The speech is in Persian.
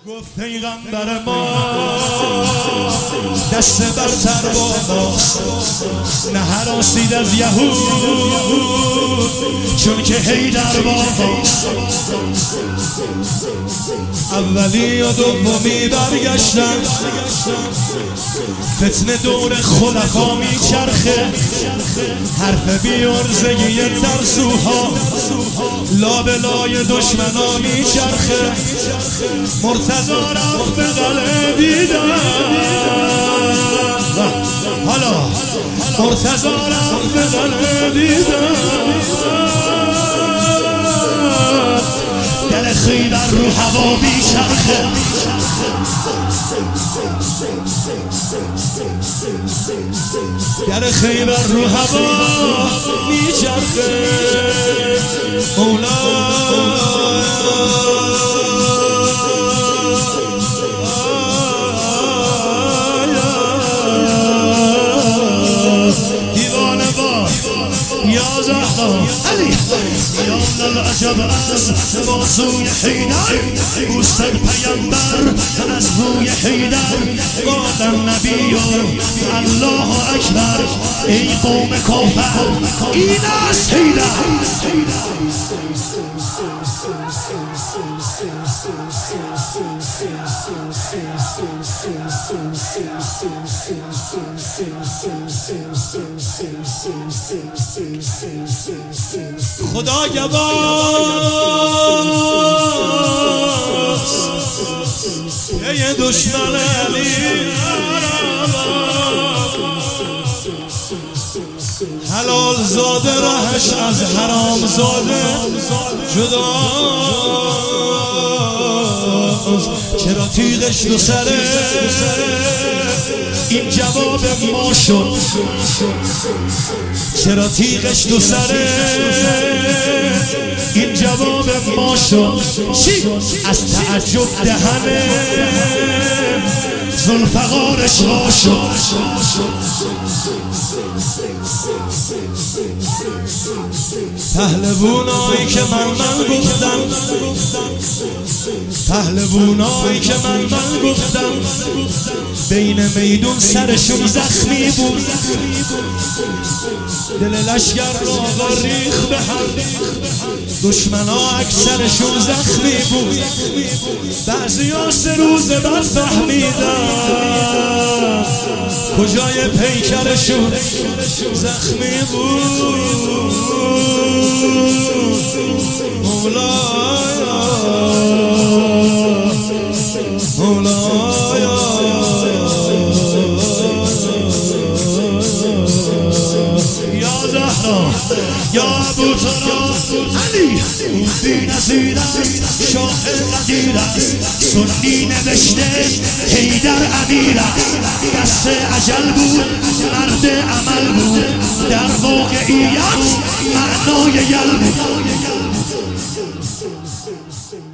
گفت پیغمبر ما دست بر سر با ماست، نه هراسید از یهود چون که حیدر با ماست. اولی و دومی برگشتن، فتنه دور خلفا میچرخه، حرف بیارزگی ترسوها لابلای دشمنا میچرخه. مرتضی رفت به قلعه دیدن، حالا مرتضی رفت به قلعه دیدن، در خیبر رو هوا بیچرخه. در خیبر رو هوا میچرخه. مولا یا زهرا علی یا العجب از بازوی حیدر، بوسه پیامبر از روی حیدر. قال النبی الله اکبر، ای قوم کافر این است حیدر. خدا گواست ای دشمن علی، حلال زاده رهش از حرام زاده جداست. چرا تیغش دو سره این جواب ما شد، چرا تیغش دو سره این جواب ما شد. چی؟ از تعجب دهنه ذوالفقارش وا شد. پهلوونایی که من گفتم، پهلوونایی که من گفتم، بین میدون سرشون زخمی بود، دل لشگر را ریخ به هم، دشمنا اکثرشون زخمی بود. بعضیا 3 روز بعد فهمیدن کجای پیکرشون زخمی بود. مولایا مولایا یا زهرا یا ابوطراب علی، بی نظیر است شاه قدیر است، سنی نوشته حیدر امیر است. دست اجل بود مرد عمل بود، در واقعیت معنای یل بود.